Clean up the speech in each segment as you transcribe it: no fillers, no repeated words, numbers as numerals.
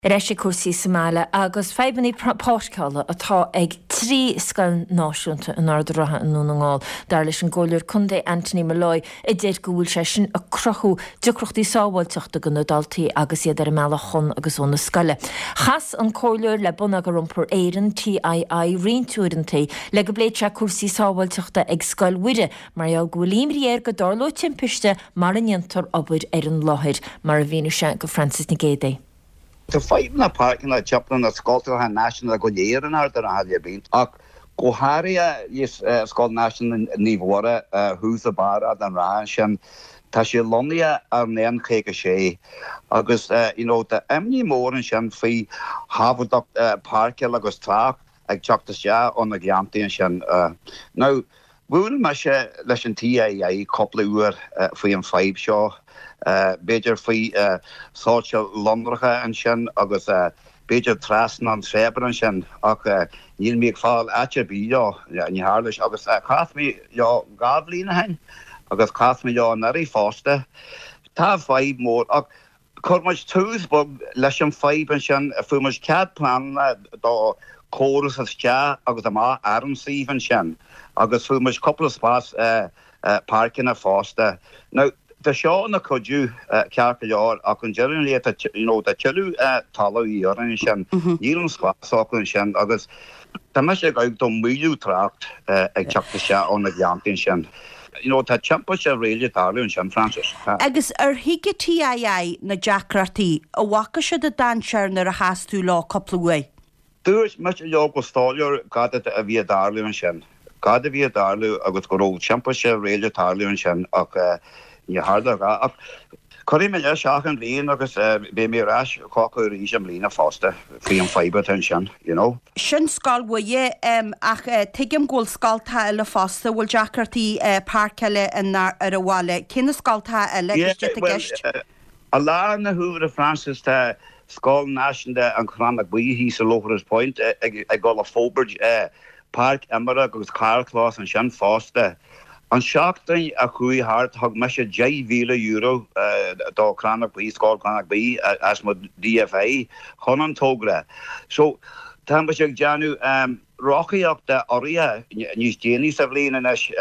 Reisi cuasaí Somália agus febanní páisceála atá ag trí scoil náisiúnta in ardratha in Núnagáil dar leis an ggóiliúr Conde Anthony Malloy I déad go bhfuil sé sin a crochú decrochtaí sábháilteachta go nádaltaí agus iad ar meala chun agus óna scoile. Chas an cóiliúr le buna go rumpur éireann TII rionsúireantaí le go bléid se cuasaí sábháilteachta ag scoil uire mar eall go bhfuil imríar go dárló timpiste mar an intar obair ar an láthir mar a bhíonú se go Francis na Gédé. The fight na parking la chaplain at Scotland National go year in order had you been ak go haria is Scotland National ní wara who's the bar at an ration ta she lonia ar nen keke sé agus the emni more and shan fi Harvard park agus track ag chapta sha on the gianti shan now Woon mashe leis TII couple uur fi an 5 show Beidir fi social Londracha an sin agus Beidir trasan an Treber an sin ach níl mi fáil atje bío ní hárlis agus cath mi gadlína hain agus cath mi nari fásta tá 5 mór ach chumach túsbog leis an 5 an sin fumach cad plan dá chorus as tea agus má aran síhan sin agus fumach couple of spots parking a fásta now the show na could cearca leor ach an generally the chilú talú í oran sin níl an squasach sin agus tá me sé gaib do múliú tracht ag teachta se ón na giantin sin. Tá champa se réile talú sin Francis. Agus hiige TII na Jackratí a bhaca se de dansear nar a hasú lá coplaúi. Dúirs me le go stáleor gada a bhí darlú sin. Gada bhí darlú agus go ró champa se réile talú sin ach you hard ach Corrie me seach an bhíon agus bé mé ras cocha rí am lína fásta fao an fibre sin, Sin scoil bhuaie ach tuigim ggóil scoiltá eile fásta bhfuil Jackratí páirceile ar a bháile. Cinna scoiltá eile gist? A lá na húra Francis tá Scotland National an Cranach Buí hí sa Lochras Point ag gáil a Fóbridge Park Emara agus Carclass an sin fásta. An seachtain a chuí hart thug me sé €10,000 dá Cranach Buí, Scotland Cranach Buí as mo DFA chun an tógra. So tá me sé deanú rochaíocht de oria níos déanaí sa bhbliana is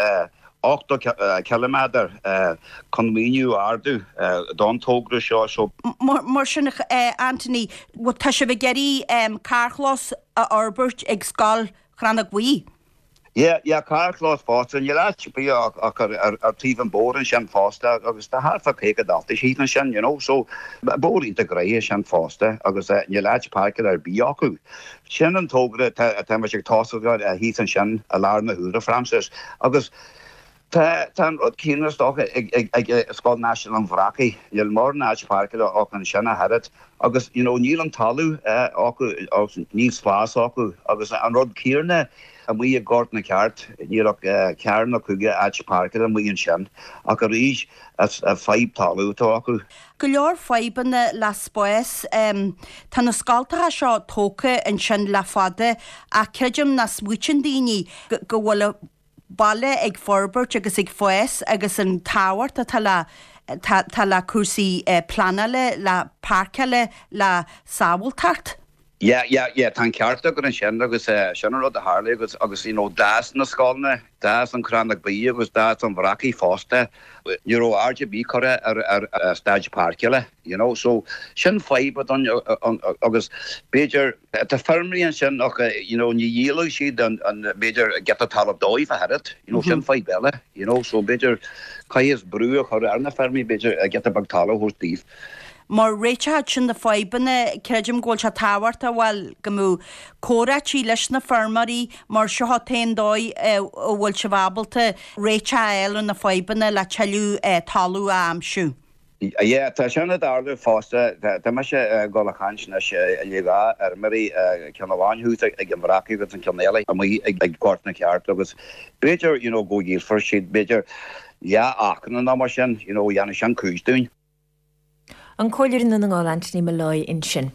8 kilometer conmíniú ardú don tógra seo so mar sin Anthony tá se bh geirí Carclass a Orbert ag scoil Cranach Buí. Yeah, Carclass fásta an lá bí ar tíhan bór sin fásta agus tá harfa pecha dalta hían sin, so bórínta gréir sin fásta agus lá parkil ar bí acu. Sin an tógra tá me sé tásaáid a hí an sin a lá na húra Francis agus Tá rud cínar stocha ag Scotland National an bhracaí, mór náid parkil ach an sinna head agus níl an talú níos fás acu agus an rud cíarna a mí a gort na ceart níach cearna chuige áit parkil an mí an sin ach a ríis a 5 talú tá acu. Go leor faibanna le spóis tá na scoiltatha seo tóca an sin le fada a creidim na smuitin daoine go bhfuil balle ag forbert agus ag foes agus an táhart a tá le cuasaí planale le parkile le sábhailteacht. Yeah, tan ceartta gur an sin agus sin rud a hála agus dáas na scáilna, dáas an Cranach Buí agus dáas an bhracaí fásta Euro RGB chore ar stage parkile, so sin fibre agus Beidir tá firmí an sin ach ní dhéalú siad an Beidir get a tal dóibh a head, sin fibre belle, so Beidir caias brú a chore ar na firmí Beidir get a bagtala hús díh. Mar réitead sin na faibanna creidim ggóil se táhart a bhfuil go mú córatí leis na firmarí mar seo taon dóid bhfuil se bhabalta réite eile na faibanna le teilú talú a amsú. Tá sinna darla fásta tá me sé gáilachan na légá ar marí ceanháinhús ag an bhracaí agus an ceannéala a mí ag cuartna ceart agus Beidir go díl for siad Beidir achan ná mar sin dhéanana sin cúisdún. An cóiliúr in Núnagáil Anthony Malloy in sin.